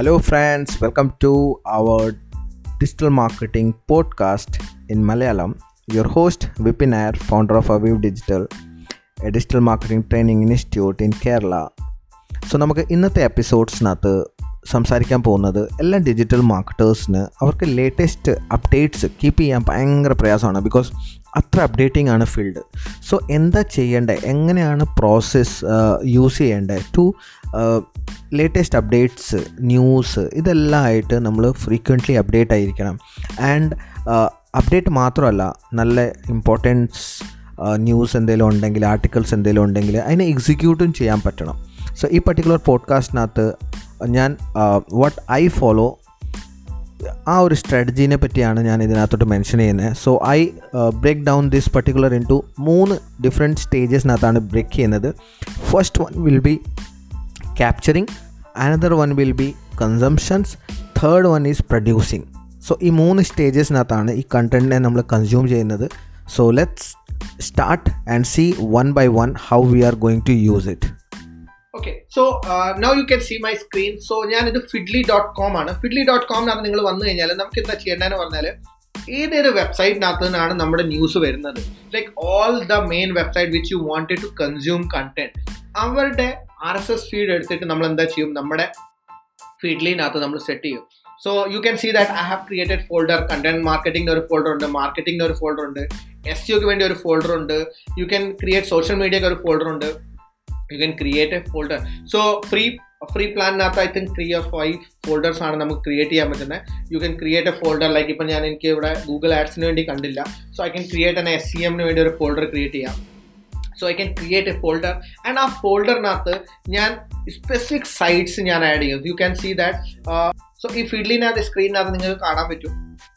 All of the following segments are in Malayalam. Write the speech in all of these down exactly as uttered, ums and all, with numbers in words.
Hello, friends. Welcome to our digital marketing podcast in Malayalam. Your host Vipin Nair, founder of Aviv Digital, a digital marketing training institute in Kerala. So നമുക്ക് ഇന്നത്തെ എപ്പിസോഡ്സിനകത്ത് സംസാരിക്കാൻ പോകുന്നത് എല്ലാ ഡിജിറ്റൽ മാർക്കറ്റേഴ്സിന് അവർക്ക് ലേറ്റസ്റ്റ് അപ്ഡേറ്റ്സ് കീപ്പ് ചെയ്യാൻ ഭയങ്കര പ്രയാസമാണ്. ബിക്കോസ് അത്ര അപ്ഡേറ്റിംഗ് ആണ് ഫീൽഡ്. സോ എന്താ ചെയ്യേണ്ടത്, എങ്ങനെയാണ് പ്രോസസ്സ് യൂസ് ചെയ്യേണ്ടത് ടു ലേറ്റസ്റ്റ് അപ്ഡേറ്റ്സ്, ന്യൂസ്, ഇതെല്ലാം ആയിട്ട് നമ്മൾ ഫ്രീക്വൻ്റ്ലി അപ്ഡേറ്റ് ആയിരിക്കണം. ആൻഡ് അപ്ഡേറ്റ് മാത്രമല്ല, നല്ല ഇമ്പോർട്ടൻസ് ന്യൂസ് എന്തെങ്കിലും ഉണ്ടെങ്കിൽ, ആർട്ടിക്കിൾസ് എന്തെങ്കിലും ഉണ്ടെങ്കിൽ അതിനെ എക്സിക്യൂട്ടും ചെയ്യാൻ പറ്റണം. സോ ഈ പർട്ടിക്കുലർ പോഡ്കാസ്റ്റിനകത്ത് ഞാൻ വാട്ട് ഐ ഫോളോ, ആ ഒരു സ്ട്രാറ്റജീനെ പറ്റിയാണ് ഞാൻ ഇതിനകത്തോട്ട് മെൻഷൻ ചെയ്യുന്നത്. So I break down this particular into മൂന്ന് ഡിഫറെൻറ്റ് സ്റ്റേജസിനകത്താണ് ബ്രേക്ക് ചെയ്യുന്നത്. First one will be capturing, another one will be consumptions, third one is producing. So ഈ മൂന്ന് സ്റ്റേജസിനകത്താണ് ഈ കണ്ടൻറ്റിനെ നമ്മൾ കൺസ്യൂം ചെയ്യുന്നത്. So let's start and see one by one how we are going to use it. Okay, so now you can see my screen. So ഞാനിത് ഫിഡ്ലി ഡോട്ട് കോം ആണ്. ഫിഡ്ലി ഡോട്ട് കോമിനകത്ത് നിങ്ങൾ വന്നു കഴിഞ്ഞാൽ നമുക്ക് എന്താ ചെയ്യേണ്ടതെന്ന് പറഞ്ഞാൽ, ഏതൊരു വെബ്സൈറ്റിനകത്ത് നിന്നാണ് നമ്മുടെ ന്യൂസ് വരുന്നത്, like all the main website which you wanted to consume content, അവരുടെ ആർ എസ് എസ് ഫീഡ് എടുത്തിട്ട് നമ്മൾ എന്താ ചെയ്യും, നമ്മുടെ ഫീഡ്ലിനകത്ത് നമ്മൾ സെറ്റ് ചെയ്യും. So you can see that I have created folder. Content മാർക്കറ്റിംഗിന് ഒരു ഫോൾഡർ ഉണ്ട്, മാർക്കറ്റിംഗിന് ഒരു ഫോൾഡർ ഉണ്ട്, എസ് സിഒക്ക് വേണ്ടി ഒരു ഫോൾഡർ ഉണ്ട്, യു ക്യാൻ ക്രിയേറ്റ് സോഷ്യൽ മീഡിയക്ക് ഒരു ഫോൾഡർ ഉണ്ട്, you can create a folder. So free free പ്ലാനിനകത്ത് I think three or five folders ആണ് നമുക്ക് ക്രിയേറ്റ് ചെയ്യാൻ പറ്റുന്നത്. You can create a folder, like ഇപ്പം ഞാൻ എനിക്ക് ഇവിടെ ഗൂഗിൾ ആഡ്സിന് വേണ്ടി കണ്ടില്ല, so I can create an S C എമ്മിന് വേണ്ടി ഒരു ഫോൾഡർ ക്രിയേറ്റ് ചെയ്യാം. So I can create a folder and ആ ഫോൾഡറിനകത്ത് ഞാൻ സ്പെസിഫിക് സൈറ്റ്സ് ഞാൻ ആഡ് ചെയ്യും. You can see that. So ഈ ഫീൽഡിനകത്ത് സ്ക്രീനിനകത്ത് നിങ്ങൾക്ക് കാണാൻ പറ്റും.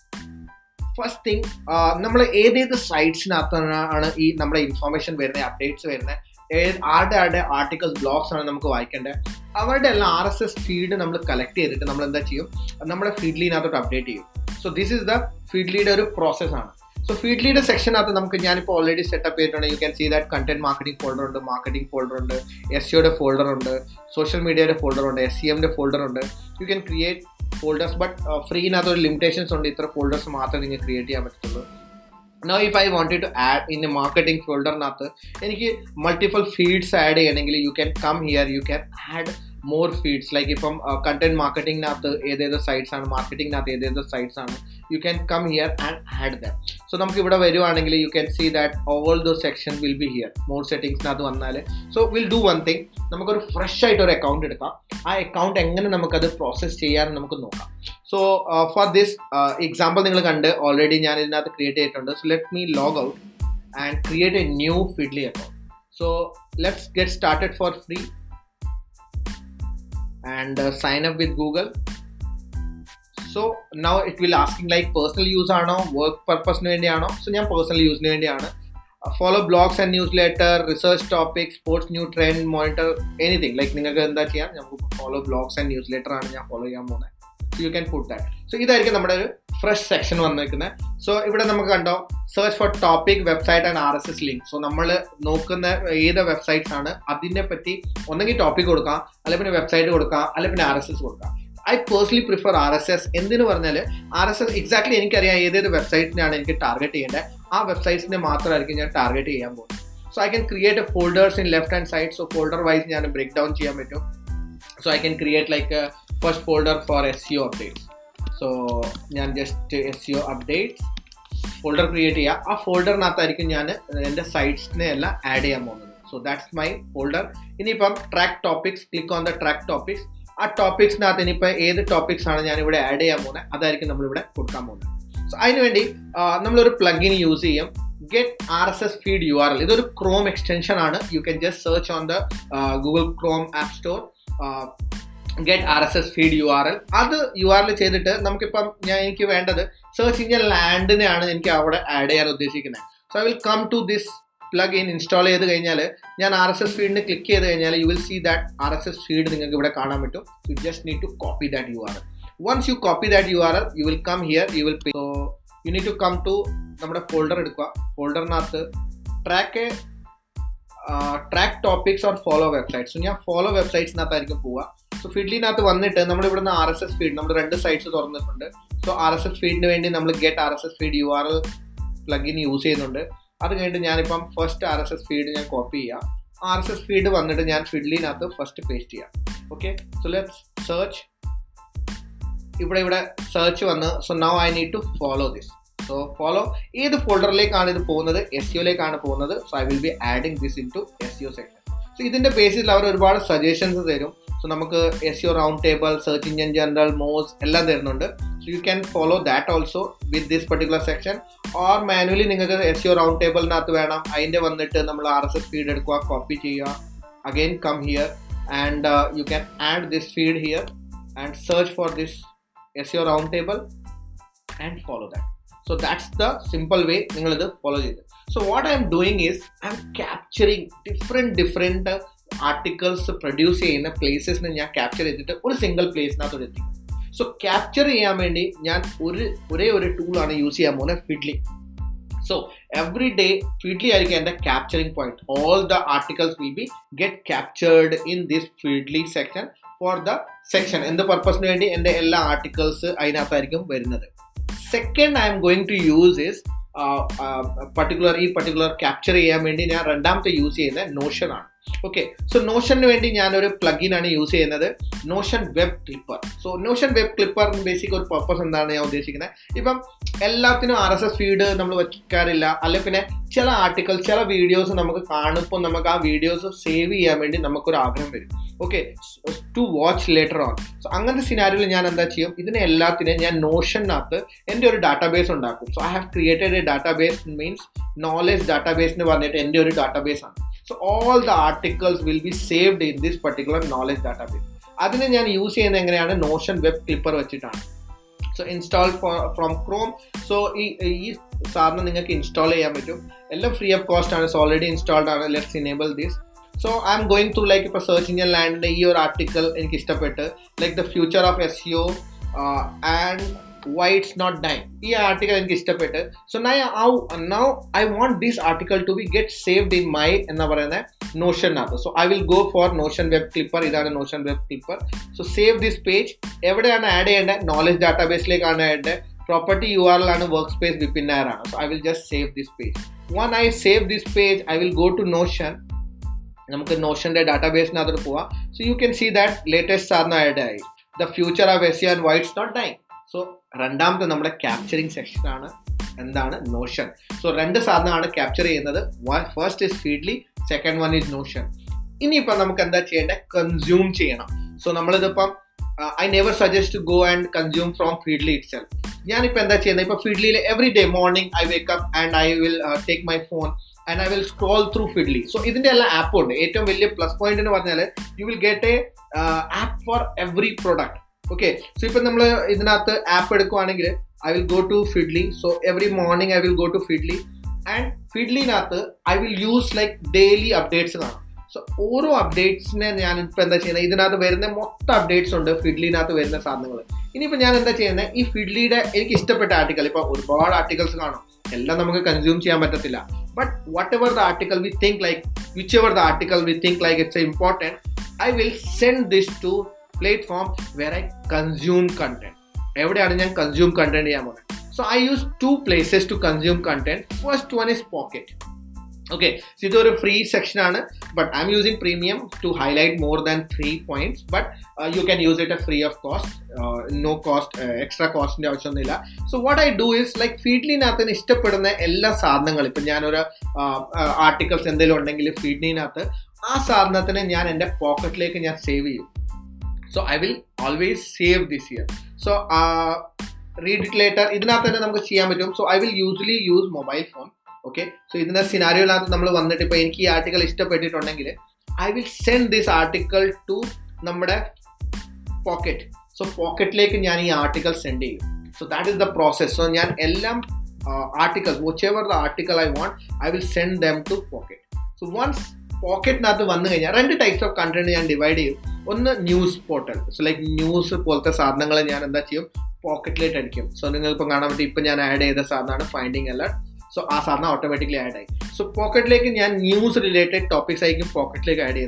ഫസ്റ്റ് തിങ്, നമ്മൾ ഏതേത് സൈറ്റ്സിനകത്താണ് ഈ നമ്മുടെ ഇൻഫോർമേഷൻ വരുന്നത്, അപ്ഡേറ്റ്സ് വരുന്നത്, ആരുടെ ആരുടെ ആർട്ടിക്കിൾസ്, ബ്ലോഗ്സ് ആണ് നമുക്ക് വായിക്കേണ്ടത്, അവരുടെ എല്ലാം ആർ എസ് എസ് ഫീഡ് നമ്മൾ കളക്ട് ചെയ്തിട്ട് നമ്മൾ എന്താ ചെയ്യും, നമ്മുടെ ഫീഡ്ലിനകത്തോട്ട് അപ്ഡേറ്റ് ചെയ്യും. സോ ദിസ് ഈസ് ദ ഫീഡ്ലിയുടെ ഒരു പ്രോസസ്സാണ്. സോ ഫീഡ്ലിയുടെ സെക്ഷനകത്ത് നമുക്ക് ഞാനിപ്പോൾ ഓൾറെഡി സെറ്റപ്പ് ചെയ്തിട്ടുണ്ട്. You can see that content marketing folder ഉണ്ട്, മാർക്കറ്റിംഗ് ഫോൾഡർ ഉണ്ട്, എസ് സിയുടെ ഫോൾഡർ ഉണ്ട്, സോഷ്യൽ മീഡിയയുടെ ഫോൾഡർ ഉണ്ട്, എസ് സി എമ്മിൻ്റെ ഫോൾഡർ ഉണ്ട്. You can create folders, but ഫ്രീനകത്ത് ഒരു ലിമിറ്റേഷൻസ് ഉണ്ട്, ഇത്ര ഫോൾഡേഴ്സ് മാത്രമേ നിങ്ങൾക്ക് ക്രിയേറ്റ് ചെയ്യാൻ പറ്റത്തുള്ളൂ. Now if I wanted to add in a marketing folder nathu eniki multiple feeds add cheyanengil, you can come here, you can add more feeds. Like ipam uh, content marketing nathu ededa sites aanu, marketing nathu ededa sites aanu, you can come here and add them. So namukku ivada varuvaanengil you can see that all those sections will be here. More settings nathu vannale, so we'll do one thing, namukku oru fresh aayittu oru account edukam. Aa account engane namukku adu process cheyan namukku nokam. So uh, for this uh, example നിങ്ങൾ കണ്ട് ഓൾറെഡി ഞാൻ ഇതിനകത്ത് ക്രിയേറ്റ് ചെയ്തിട്ടുണ്ട്. So let me log out and create a new Feedly account. So let's get started for free and sign up with Google. So now it will asking like personal use ആണോ, വർക്ക് പർപ്പസിന് വേണ്ടിയാണോ. സോ ഞാൻ പേഴ്സണൽ യൂസിന് വേണ്ടിയാണ്. Follow blogs and newsletter, research topic, sports new trend, monitor, anything. Like നിങ്ങൾക്ക് എന്താ ചെയ്യാം, നമുക്ക് follow blogs and newsletter ആണ് ഞാൻ ഫോളോ ചെയ്യാൻ പോകുന്നത്. U can put that. So ഇതായിരിക്കും നമ്മുടെ ഒരു ഫ്രഷ് സെക്ഷൻ വന്നിരിക്കുന്നത്. സോ ഇവിടെ നമുക്ക് കണ്ടോ, search for topic, website and R S S link. So നമ്മൾ നോക്കുന്ന ഏത് വെബ്സൈറ്റ്സ് ആണ് അതിനെ പറ്റി ഒന്നെങ്കിൽ ടോപ്പിക് കൊടുക്കാം, അല്ലെങ്കിൽ പിന്നെ വെബ്സൈറ്റ് കൊടുക്കാം, അല്ലെങ്കിൽ പിന്നെ ആർ എസ് എസ് കൊടുക്കാം. I personally prefer R S S. എന്തിനു പറഞ്ഞാൽ ആർ എസ് എസ് എക്സാക്ട്ലി എനിക്കറിയാം ഏതേത് വെബ്സൈറ്റിനാണ് എനിക്ക് ടാർഗറ്റ് ചെയ്യേണ്ടത്, ആ വെബ്സൈറ്റ്സിനെ മാത്രമായിരിക്കും ഞാൻ ടാർഗറ്റ് ചെയ്യാൻ പോകുന്നത്. So I can create a folders in left hand side. So folder wise ഞാൻ ബ്രേക്ക് ഡൗൺ ചെയ്യാൻ പറ്റും. So I can create like first folder for S E O updates. So ഞാൻ just S E O updates folder create ചെയ്യുക. ആ ഫോൾഡറിനകത്തായിരിക്കും ഞാൻ എൻ്റെ സൈറ്റ്സിനെ എല്ലാം ആഡ് ചെയ്യാൻ പോകുന്നത്. So that's my folder. ഇനിയിപ്പം track topics, click on the track topics. ആ ടോപ്പിക്സിനകത്ത് ഇനിയിപ്പോൾ ഏത് ടോപ്പിക്സ് ആണ് ഞാനിവിടെ ആഡ് ചെയ്യാൻ പോകുന്നത് അതായിരിക്കും നമ്മളിവിടെ കൊടുക്കാൻ പോകുന്നത്. സോ അതിനുവേണ്ടി നമ്മളൊരു പ്ലഗിൻ യൂസ് ചെയ്യും, get R S S feed U R L. ഇതൊരു ക്രോം എക്സ്റ്റൻഷൻ ആണ്. You can just search on the Google Chrome app store get R S S feed U R L. അത് യു ആർ എൽ ചെയ്തിട്ട് നമുക്കിപ്പം ഞാൻ എനിക്ക് വേണ്ടത് സെർച്ച് എഞ്ചിൻ ലാൻഡിനെയാണ് എനിക്ക് അവിടെ ആഡ് ചെയ്യാൻ ഉദ്ദേശിക്കുന്നത്. So I will come to this plugin. Install ചെയ്ത് കഴിഞ്ഞാൽ ഞാൻ ആർ എസ് എസ് ഫീഡിന് ക്ലിക്ക് ചെയ്ത് കഴിഞ്ഞാൽ you will see that R S S feed നിങ്ങൾക്ക് ഇവിടെ കാണാൻ പറ്റും. You just need to copy that U R L. Once you copy that U R L you will come here, you will so you need to come to നമ്മുടെ ഫോൾഡർ എടുക്കുക. ഫോൾഡറിനകത്ത് track track topics or follow websites. ഞാൻ ഫോളോ വെബ്സൈറ്റ്സിനകത്തായിരിക്കും പോവുക. സോ ഫിഡ്ലിനകത്ത് വന്നിട്ട് നമ്മൾ ഇവിടുന്ന് ആർ എസ് എസ് ഫീഡ് നമ്മൾ രണ്ട് സൈറ്റ്സ് തുറന്നിട്ടുണ്ട്. സോ ആർ എസ് എസ് ഫീഡിന് വേണ്ടി നമ്മൾ get R S S feed U R L plugin use ചെയ്യുന്നുണ്ട്. അത് കഴിഞ്ഞിട്ട് ഞാനിപ്പം first R S S feed ഞാൻ കോപ്പി ചെയ്യാം. ആർ എസ് എസ് ഫീഡ് വന്നിട്ട് ഞാൻ ഫിഡ്ലിനകത്ത് ഫസ്റ്റ് പേസ്റ്റ് ചെയ്യാം. Okay, so let's search. ഇവിടെ ഇവിടെ സെർച്ച് വന്ന് so now I need to follow this. So follow ഏത് ഫോൾഡറിലേക്കാണ് ഇത് പോകുന്നത്? എസ് ഇ ഒയിലേക്കാണ് പോകുന്നത്. So I will be adding this in to S E O section. So ഇതിൻ്റെ ബേസിൽ അവർ ഒരുപാട് സജഷൻസ് തരും. സോ നമുക്ക് S E O round table, search engine journal, Moz എല്ലാം തരുന്നുണ്ട്. So you can follow that also with this particular section. Or manually നിങ്ങൾക്ക് എസ് ഇ ഒ റൗണ്ട് ടേബിളിനകത്ത് വേണം, അതിൻ്റെ വന്നിട്ട് നമ്മൾ ആർ എസ് എസ് ഫീഡ് എടുക്കുക, കോപ്പി ചെയ്യുക, again come here and you can add this feed here and search for this S E O round table and follow that. So that's the simple way നിങ്ങൾ ഇത് ഫോളോ ചെയ്ത്. So what I am doing is I am capturing different different articles produce ചെയ്യുന്ന പ്ലേസസിനെ ഞാൻ ക്യാപ്ചർ ചെയ്തിട്ട് ഒരു സിംഗിൾ പ്ലേസിനകത്തോട് എത്തിക്കും. സോ ക്യാപ്ചർ ചെയ്യാൻ വേണ്ടി ഞാൻ ഒരു ഒരേ ഒരു ടൂളാണ് യൂസ് ചെയ്യാൻ പോകുന്നത്, Feedly. So every day Feedly ആയിരിക്കും എൻ്റെ capturing point. All the articles will be get captured in this Feedly section for the section. എന്ത് പർപ്പസിന് വേണ്ടി? എൻ്റെ എല്ലാ ആർട്ടിക്കിൾസ് അതിനകത്തായിരിക്കും വരുന്നത്. Second I'm going to use is particular ഈ പർട്ടിക്കുലർ ക്യാപ്ചർ ചെയ്യാൻ വേണ്ടി ഞാൻ രണ്ടാമത്തെ യൂസ് ചെയ്യുന്നത് നോഷൻ ആണ്. ഓക്കെ, സോ നോഷന് വേണ്ടി ഞാനൊരു പ്ലഗിൻ ആണ് യൂസ് ചെയ്യുന്നത്, Notion web clipper. So Notion web clipper basic ഒരു പർപ്പസ് എന്താണ് ഞാൻ ഉദ്ദേശിക്കുന്നത്? ഇപ്പം എല്ലാത്തിനും ആർ എസ് എസ് ഫീഡ് നമ്മൾ വയ്ക്കാറില്ല, അല്ലെ പിന്നെ ചില ആർട്ടിക്കിൾ ചില വീഡിയോസ് നമുക്ക് കാണുമ്പോൾ നമുക്ക് ആ വീഡിയോസ് സേവ് ചെയ്യാൻ വേണ്ടി നമുക്കൊരു ആഗ്രഹം വരും. Okay, to watch later on. So അങ്ങനത്തെ സിനാരിയോയിൽ ഞാൻ എന്താ ചെയ്യും? ഇതിനെ എല്ലാത്തിനും ഞാൻ നോഷനകത്ത് എൻ്റെ ഒരു ഡാറ്റാബേസ് ഉണ്ടാക്കും. So I have created a database, means knowledge database എന്ന് പറഞ്ഞിട്ട് എൻ്റെ ഒരു ഡാറ്റാബേസ് ആണ്. So all the articles will be saved in this particular knowledge database. അതിനെ ഞാൻ യൂസ് ചെയ്യുന്നത് എങ്ങനെയാണ്? നോഷൻ വെബ് ക്ലിപ്പർ വെച്ചിട്ടാണ്. So install from Chrome. So ഈ ഈ സാധനം നിങ്ങൾക്ക് ഇൻസ്റ്റാൾ ചെയ്യാൻ പറ്റും. എല്ലാം ഫ്രീ ഓഫ് കോസ്റ്റ് ആണ്. സോ ഓൾറെഡി ഇൻസ്റ്റാൾഡ് ആണ്. Let's enable this. So I'm going through like ഇപ്പോൾ സെർച്ച് എഞ്ചിൻ ലാൻഡിൻ്റെ ഈ ഒരു ആർട്ടിക്കിൾ എനിക്ക് ഇഷ്ടപ്പെട്ട്, like the future of S E O and why it's not dying. ഈ ആർട്ടിക്കൽ എനിക്ക് ഇഷ്ടപ്പെട്ട്. So now now I want this article to be get saved in my എന്ന് പറയുന്ന നോഷനകത്ത്. So I will go for Notion web clipper. ഇതാണ് Notion web clipper. So save this page. എവിടെയാണ് ആഡ് ചെയ്യേണ്ടത്? നോളജ് ഡാറ്റാബേസിലേക്കാണ് add. Property U R L ആണ്, വർക്ക് സ്പേസ് വിപിൻ നായർ ആണ്. So I will just save this page. One I save this page I will go to Notion. നമുക്ക് നോഷൻ്റെ ഡാറ്റാബേസിനകത്ത് പോവാം. So you can see that latest സാധനം ആഡ് ആയി, the future of S E and why it's not dying. So രണ്ടാമത്തെ നമ്മുടെ ക്യാപ്ചറിങ് സെക്ഷനാണ് എന്താണ്? നോഷൻ. സോ രണ്ട് സാധനമാണ് ക്യാപ്ചർ ചെയ്യുന്നത്. First is Feedly, second one is Notion. ഇനിയിപ്പം നമുക്ക് എന്താ ചെയ്യേണ്ടത്? കൺസ്യൂം ചെയ്യണം. സോ നമ്മളിതിപ്പം I never suggest to go and consume from Feedly itself. ഞാനിപ്പോൾ എന്താ ചെയ്യുന്നത്? ഇപ്പോൾ ഫീഡ്ലിയിൽ every day morning I wake up and I will take my phone and I will scroll through Feedly. So ഇതിൻ്റെ എല്ലാ ആപ്പും ഉണ്ട്. ഏറ്റവും വലിയ പ്ലസ് പോയിന്റ് എന്ന് പറഞ്ഞാൽ you will get a app for every product. Okay, so ഇപ്പം നമ്മൾ ഇതിനകത്ത് ആപ്പ് എടുക്കുവാണെങ്കിൽ I will go to Feedly. So every morning I will go to Feedly and ഫിഡ്ലിനകത്ത് I will use like daily updates കാണും. സോ ഓരോ അപ്ഡേറ്റ്സിനെ ഞാൻ ഇപ്പം എന്താ ചെയ്യുന്നത്? ഇതിനകത്ത് വരുന്ന മൊത്തം അപ്ഡേറ്റ്സ് ഉണ്ട് ഫിഡ്ലിനകത്ത് വരുന്ന സാധനങ്ങൾ. ഇനിയിപ്പോൾ ഞാൻ എന്താ ചെയ്യുന്നത്? ഈ ഫിഡ്ലിയുടെ എനിക്ക് ഇഷ്ടപ്പെട്ട ആർട്ടിക്കൽ, ഇപ്പോൾ ഒരുപാട് ആർട്ടിക്കൽസ് കാണും, എല്ലാം നമുക്ക് കൺസ്യൂം ചെയ്യാൻ പറ്റത്തില്ല. But whatever the article we think like whichever the article we think like it's important, I will send this to platform where I consume content. എവിടെയാണ് ഞാൻ കൺസ്യൂം കണ്ടന്റ് ചെയ്യാൻ പോകുന്നത്? So I use two places to consume content. First one is Pocket. Okay, ഇതൊരു ഫ്രീ സെക്ഷൻ ആണ്, but I'm using premium to highlight more than three points. But you can use it A free of cost, no cost, extra കോസ്റ്റിന്റെ ആവശ്യമൊന്നുമില്ല. So what I do is like ഫീഡ്ലിനകത്ത് ഇഷ്ടപ്പെടുന്ന എല്ലാ സാധനങ്ങളും, ഇപ്പം ഞാനൊരു ആർട്ടിക്കിൾസ് എന്തെങ്കിലും ഉണ്ടെങ്കിൽ ഫീഡ്ലിനകത്ത് ആ സാധനത്തിന് ഞാൻ എൻ്റെ പോക്കറ്റിലേക്ക് ഞാൻ സേവ് ചെയ്യും. So I will always save this here. So uh, read it later. ഇതിനകത്ത് തന്നെ നമുക്ക് ചെയ്യാൻ പറ്റും. So I will usually use mobile phone. Okay. So ഇതിൻ്റെ സിനാരിയോയിനകത്ത് നമ്മൾ വന്നിട്ട് ഇപ്പോൾ എനിക്ക് ഈ ആർട്ടിക്കൽ ഇഷ്ടപ്പെട്ടിട്ടുണ്ടെങ്കിൽ I will send this article to നമ്മുടെ പോക്കറ്റ്. സോ പോക്കറ്റിലേക്ക് ഞാൻ ഈ ആർട്ടിക്കൽ സെൻഡ് ചെയ്യും. So that is the process. So ഞാൻ എല്ലാം articles whichever the article I want, I will send them to pocket. So once പോക്കറ്റിനകത്ത് വന്നു കഴിഞ്ഞാൽ രണ്ട് ടൈപ്സ് ഓഫ് കണ്ടന്റ് ഞാൻ ഡിവൈഡ് ചെയ്യും. ഒന്ന് news portal. So like news പോലത്തെ സാധനങ്ങൾ ഞാൻ എന്താ ചെയ്യും? പോക്കറ്റിലേക്ക് അടിക്കും. സോ നിങ്ങളിപ്പോൾ കാണാൻ പറ്റും, ഇപ്പം ഞാൻ ആഡ് ചെയ്ത സാധനമാണ് ഫൈൻഡിങ് അലർട്ട്. സോ ആ സാധനം ഓട്ടോമാറ്റിക്കലി ആഡ് ആയി. സോ പോക്കറ്റിലേക്ക് ഞാൻ ന്യൂസ് റിലേറ്റഡ് ടോപ്പിക്സ് ആയിരിക്കും പോക്കറ്റിലേക്ക് ആഡ് ചെയ്യുന്നത്.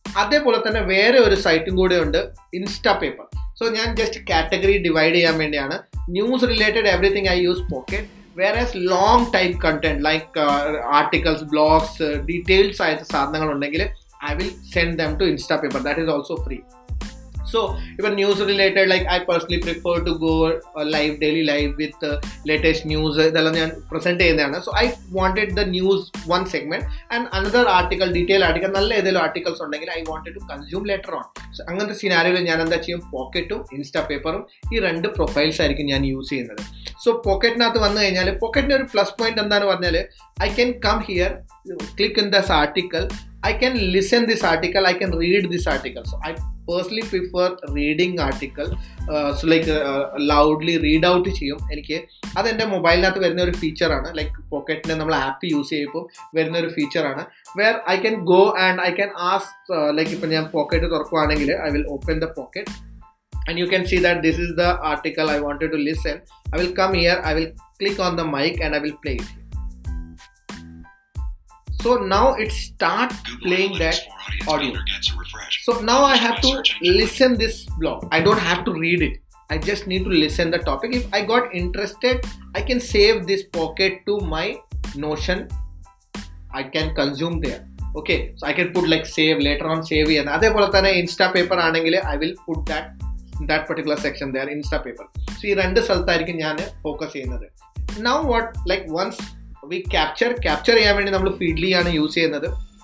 അതേപോലെ തന്നെ വേറെ ഒരു സൈറ്റും കൂടെ ഉണ്ട്, ഇൻസ്റ്റാ പേപ്പർ. സോ ഞാൻ ജസ്റ്റ് കാറ്റഗറി ഡിവൈഡ് ചെയ്യാൻ വേണ്ടിയാണ്. News related everything I use Pocket. Whereas long type content like uh, articles, blogs, uh, details ആയിട്ട് സാധനങ്ങൾ ഉണ്ടെങ്കിൽ I will send them to Insta paper. That is also free. So even news related, like I personally prefer to go uh, live, daily live with uh, latest news. ഇതെല്ലാം ഞാൻ പ്രസന്റ് ചെയ്യുന്നതാണ്. So I wanted the news one segment and another article, detail article, നല്ല ഏതെങ്കിലും ആർട്ടിക്കൽസ് ഉണ്ടെങ്കിൽ I wanted to consume later on. So അങ്ങനത്തെ സിനാരിയോയിൽ ഞാൻ എന്താ ചെയ്യും, പോക്കറ്റും ഇൻസ്റ്റാ പേപ്പറും ഈ രണ്ട് പ്രൊഫൈൽസ് ആയിരിക്കും ഞാൻ യൂസ് ചെയ്യുന്നത്. സോ പോക്കറ്റിനകത്ത് വന്നു കഴിഞ്ഞാൽ പോക്കറ്റിന് ഒരു പ്ലസ് പോയിന്റ് എന്താണെന്ന് പറഞ്ഞാൽ I can come here, click in this article, I can listen this article, I can read this article. So I personally prefer reading article. Uh, so like uh, loudly read out ചെയ്യും എനിക്ക്. അതെൻ്റെ മൊബൈലിനകത്ത് വരുന്ന ഒരു ഫീച്ചറാണ്. ലൈക്ക് പോക്കറ്റിനെ നമ്മൾ ആപ്പ് യൂസ് ചെയ്യുമ്പോൾ വരുന്ന ഒരു ഫീച്ചറാണ്. Where I can go and I can ask, like ഇപ്പം ഞാൻ പോക്കറ്റ് തുറക്കുകയാണെങ്കിൽ I will open the pocket and you can see that this is the article I wanted to listen. I will come here, I will click on the mic and I will play it here. So now it start playing that audio. So now I have to listen this blog. I don't have to read it. I just need to listen the topic. If I got interested, I can save this pocket to my Notion. I can consume there. Okay, so I can put like save later on, save and അതേപോലെ തന്നെ ഇൻസ്റ്റാ പേപ്പർ ആണെങ്കിൽ I will put that that particular section there, Instapaper. So ഈ രണ്ട് സ്ഥലത്തായിരിക്കും ഞാൻ ഫോക്കസ് ചെയ്യുന്നത്. Now what, like once we capture capture ചെയ്യാൻ വേണ്ടി നമ്മൾ ഫീഡ്ലി ആണ് യൂസ് ചെയ്യുന്നത്.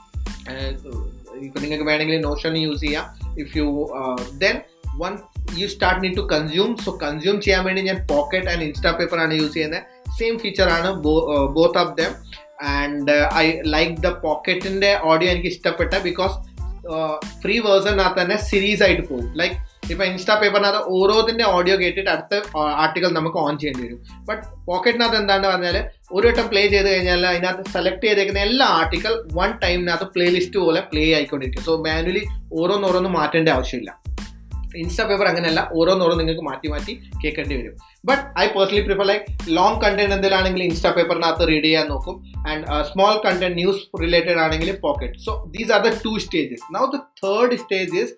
ഇപ്പം നിങ്ങൾക്ക് വേണമെങ്കിൽ നോഷൻ യൂസ് ചെയ്യാം. If you then one you start need to consume. So consume ചെയ്യാൻ വേണ്ടി ഞാൻ പോക്കറ്റ് ആൻഡ് ഇൻസ്റ്റാ പേപ്പർ ആണ് യൂസ് ചെയ്യുന്നത്. സെയിം ഫീച്ചർ ആണ് both of them. And I like the പോക്കറ്റിൻ്റെ ഓഡിയോ എനിക്ക് ഇഷ്ടപ്പെട്ട ബിക്കോസ് ഫ്രീ വേർഷനകത്ത് തന്നെ സീരീസ് ആയിട്ട് പോകും. ലൈക്ക് ഇപ്പം ഇൻസ്റ്റാ പേപ്പറിനകത്ത് ഓരോതിൻ്റെ ഓഡിയോ കേട്ടിട്ട് അടുത്ത ആർട്ടിക്കൽ നമുക്ക് ഓൺ ചെയ്യേണ്ടി വരും. ബട്ട് പോക്കറ്റിനകത്ത് എന്താണെന്ന് പറഞ്ഞാൽ ഒരു വട്ടം പ്ലേ ചെയ്ത് കഴിഞ്ഞാൽ അതിനകത്ത് സെലക്ട് ചെയ്തേക്കുന്ന എല്ലാ ആർട്ടിക്കൽ വൺ ടൈമിനകത്ത് പ്ലേലിസ്റ്റ് പോലെ പ്ലേ ആയിക്കൊണ്ടിരിക്കും. സോ മാനുവലി ഓരോന്നോരോന്ന് മാറ്റേണ്ട ആവശ്യമില്ല. ഇൻസ്റ്റാ പേപ്പർ അങ്ങനെയല്ല, ഓരോന്നോരോ നിങ്ങൾക്ക് മാറ്റി മാറ്റി കേൾക്കേണ്ടി വരും. But I personally prefer like long content എന്തെങ്കിലാണെങ്കിൽ ഇൻസ്റ്റാ പേപ്പറിനകത്ത് റീഡ് ചെയ്യാൻ നോക്കും. And small content news related ആണെങ്കിൽ Pocket. So these are the two stages. Now the third stage is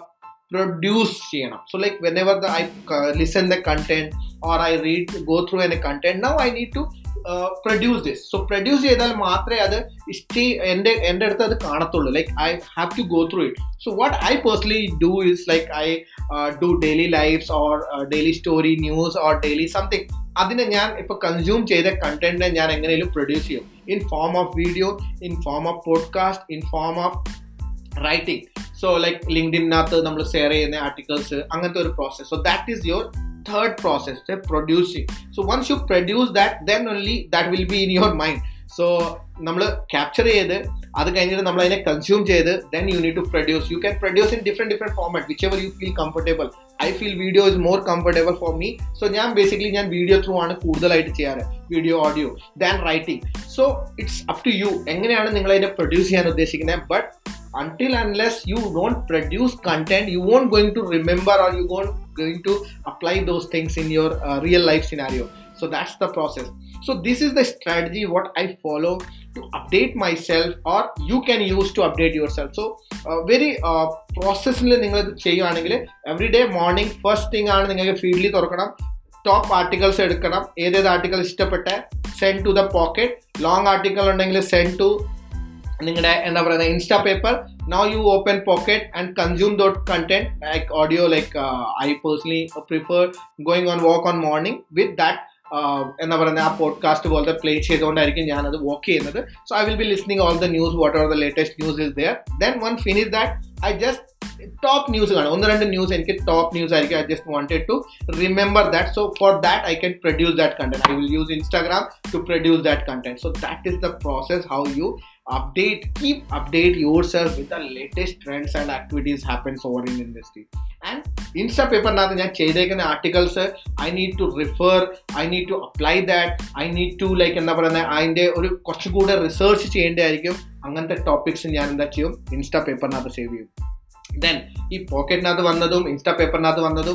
produce ചെയ്യണം. So like whenever the I uh, listen the content or I read go through any content, now I need to uh, produce this. So produce ചെയ്താൽ മാത്രമേ അത് സ്റ്റേ എൻ്റെ എൻ്റെ അടുത്ത് അത് കാണത്തുള്ളൂ. Like I have to go through it. So what I personally do is like I uh, do daily lives or uh, daily story news or daily something. അതിനെ ഞാൻ ഇപ്പോൾ കൺസ്യൂം ചെയ്ത കണ്ടന്റിനെ ഞാൻ എങ്ങനെയും പ്രൊഡ്യൂസ് ചെയ്യും in form of video, in form of podcast, in form of writing. So like ലിങ്ക്ഡിനകത്ത് നമ്മൾ ഷെയർ ചെയ്യുന്ന ആർട്ടിക്കിൾസ്, അങ്ങനത്തെ ഒരു process. So that is your third process, the producing. So once you produce that, then only that will be in your mind. So നമ്മൾ ക്യാപ്ചർ ചെയ്ത് അത് കഴിഞ്ഞിട്ട് നമ്മൾ അതിനെ കൺസ്യൂം ചെയ്ത് then you need to produce. You can produce in different different format, whichever you feel comfortable. I feel video is more comfortable for me. So ഞാൻ basically ഞാൻ വീഡിയോ ത്രൂ ആണ് കൂടുതലായിട്ട് ചെയ്യാറ്, video audio than writing. So it's up to you എങ്ങനെയാണ് നിങ്ങൾ അതിനെ പ്രൊഡ്യൂസ് ചെയ്യാൻ ഉദ്ദേശിക്കുന്നത്. But until unless you don't produce content, you won't going to remember or you won't going to apply those things in your uh, real life scenario. So that's the process. So this is the strategy what I follow to update myself, or you can use to update yourself. So uh, very uh, process il ningal idu cheyyuvanengil every day morning first thing aanu ningalku feedly thorkanam, top articles edukkanam, edhe article ishtapetta send to the pocket, long article undengil send to നിങ്ങളുടെ എന്താ പറയുക Instapaper. Now you open Pocket and consume that content like audio. Like I personally prefer going on walk on morning with that എന്താ പറയുന്നത് ആ പോഡ്കാസ്റ്റ് പോലത്തെ പ്ലേ ചെയ്തുകൊണ്ടായിരിക്കും ഞാനത് വാക്ക് ചെയ്യുന്നത്. So I will be listening all the news, what are the latest news is there. Then one finish that I just top news കാണും, ഒന്ന് രണ്ട് ന്യൂസ് എനിക്ക് ടോപ്പ് ന്യൂസ് ആയിരിക്കും. I just wanted to remember that. So for that I can produce that content. I will use Instagram to produce that content. So that is the process how you update keep update yourself with the latest trends and activities happens over in industry. And Insta paper na ഞാൻ ചെയ്തേക്കുന്ന articles I need to refer, I need to apply that, I need to like എന്താ പറയുന്നത് അതിൻ്റെ ഒരു കുറച്ചുകൂടെ റിസർച്ച് ചെയ്യേണ്ടതായിരിക്കും. അങ്ങനത്തെ ടോപ്പിക്സ് ഞാൻ എന്താ ചെയ്യും, ഇൻസ്റ്റാ പേപ്പറിനകത്ത് സേവ് ചെയ്യും. ദെൻ ഈ പോക്കറ്റിനകത്ത് വന്നതും ഇൻസ്റ്റാ പേപ്പറിനകത്ത് വന്നതും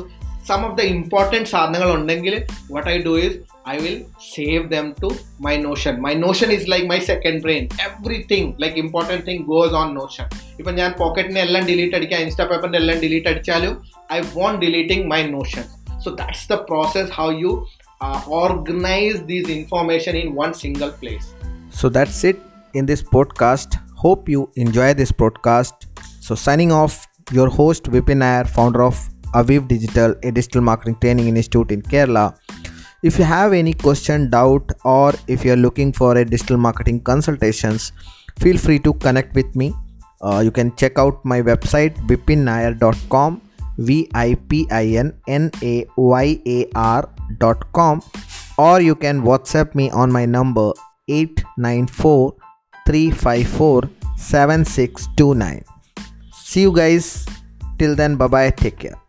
some of the important സാധനങ്ങൾ ഉണ്ടെങ്കിൽ what I do is I will save them to my Notion. My Notion is like my second brain. Everything like important thing goes on Notion. ഇപ്പം ഞാൻ പോക്കറ്റിനെ എല്ലാം ഡിലീറ്റ് അടിക്കാം, ഇൻസ്റ്റാ പേപ്പറിൻ്റെ എല്ലാം ഡിലീറ്റ് അടിച്ചാലും I want deleting my Notion. So that's the process how you uh, organize these information in one single place. So that's it in this podcast. Hope you enjoy this podcast. So signing off, your host Vipin Nair, founder of Aviv Digital, a digital marketing training institute in Kerala. If you have any question, doubt, or if you are looking for a digital marketing consultations, feel free to connect with me. Uh, you can check out my website vipin nair dot com, V I P I N N A Y A R dot com, or you can WhatsApp me on my number eight nine four three five four seven six two nine. See you guys. Till then, bye bye. Take care.